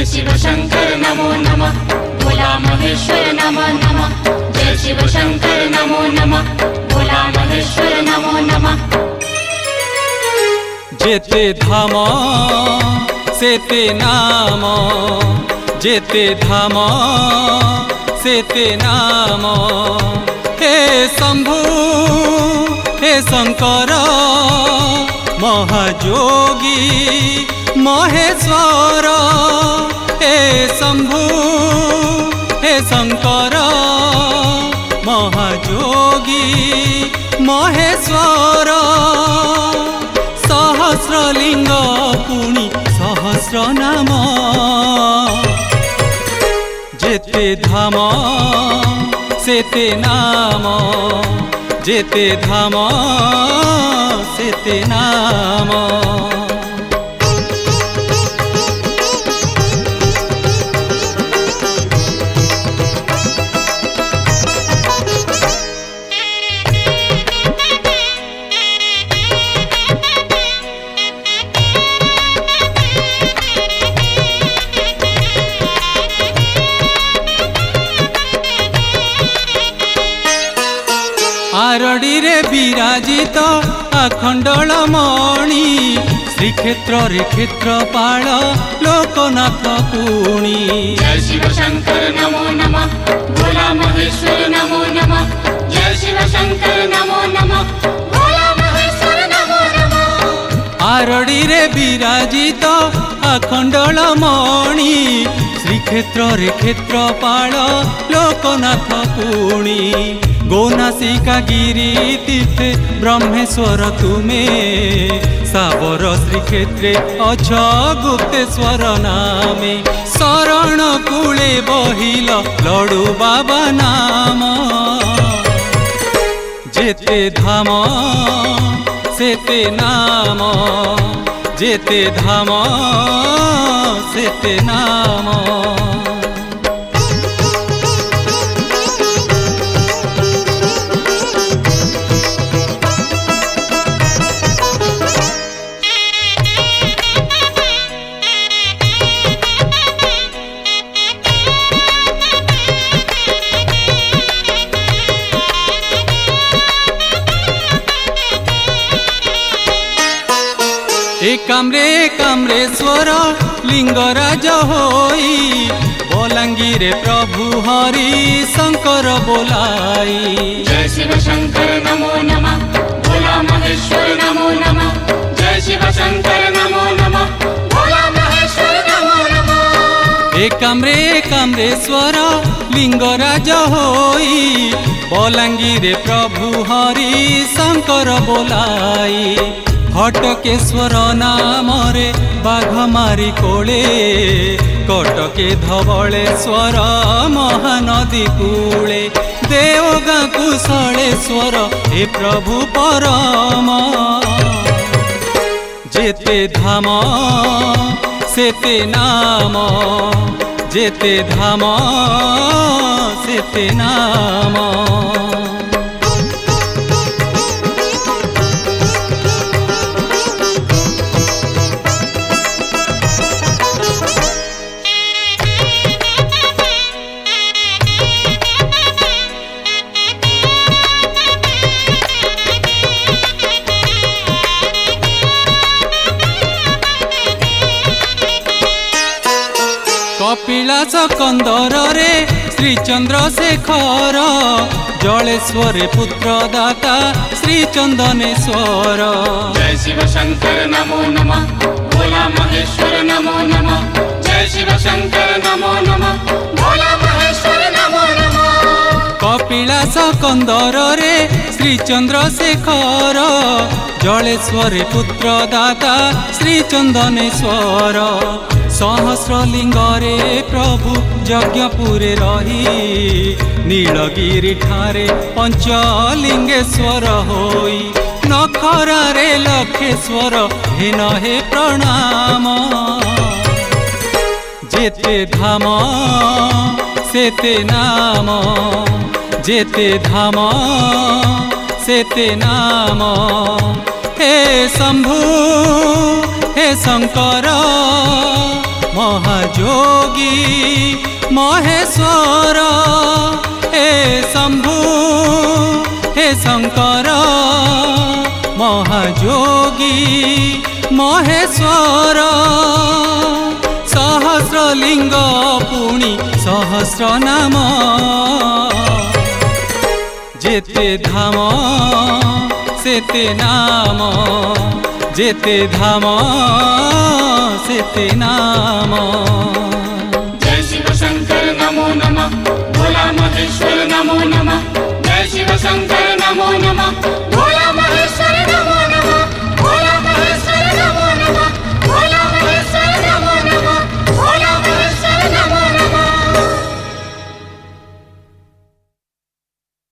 शिव शंकर नमो नमः, भोला महेश्वर नमो नमः। जय शिव शंकर नमो नमः, भोला महेश्वर नमो नमः। जेते धाम सेते नाम, जेते धाम सेते नाम। हे शंभु हे शंकर महाजोगी महेश्वर। हे शंभु हे शंकर महाजोगी महेश्वर। सहस्रलिंग पुणी सहस्र नाम, जेते धाम सेते नाम, जेते धाम सेते नाम। आरडी रे विराजित आखंडल मणि, श्रीक्षेत्र रे क्षेत्रपाल लोकनाथ पुणी। जय शिव शंकर नमो नमः, भोला महेश्वर नमो नमः। जय शिव शंकर नमो नमः, भोला महेश्वर नमो नमः। आरडी रे विराजित आखंडल मणि, श्रीक्षेत्र रे क्षेत्रपाल लोकनाथ पुणी। गौनासिका गिरी तीर्थे ब्रह्मेश्वर तुमे, साबर श्रीक्षेत्रे अछ गुप्तेश्वर नामे। शरण कूले बहिल लडू बाबा नाम, जेते धाम सेते नाम, जेते धाम सेते नाम। कामरे कामरेश्वर लिंगराज होई, बलांगीरे प्रभु हरि शंकर बोलाई। जय शिव शंकर नमो नमः, भोला महेश्वर नमो नमः। जय शिव शंकर नमो नमः, भोला महेश्वर नमो नमः। हे कामरे कामरेश्वर लिंगराज होई, बलांगीरे प्रभु हरि शंकर बोलाई। हटकेश्वर नाम रे बाघ मारी कोले, कटके धवलेश्वर महानदी कूले। देवगाँ कुशलेश्वर हे प्रभु परम, जेते धाम सेते नाम, जेते धाम सेते नाम। कपिलास कंदर रे श्री चंद्रशेखर, जलेश्वर पुत्र दाता श्री चंदनेश्वर। जय शिव शंकर नमो नमः, भोला महेश्वर नमो नमः। जय शिव शंकर नमो नमः, भोला महेश्वर नमो नमः। कपिलास कंदर रे श्री चंद्रशेखर, जलेश्वर पुत्र दाता श्री चंदनेश्वर। सहस्रलिंग रे प्रभु यज्ञपुरे रही, नीलगिरी ठारे पंचलिंगेश्वर होई। नखरा रे लखेश्वर हे नहे प्रणाम, जेते धाम सेते नाम, जेते धाम सेते नाम। हे शंभु हे शंकर महायोगी महेश्वर हे शंभु हे शंकर महायोगी महेश्वर सहस्रलिंग पुणी सहस्र नाम जेते धाम सेते नाम जेते धाम सेते नाम। जय शिव शंकर नमो नमः भोला महेश्वर नमो नमः। जय शिव शंकर नमो नमः भोला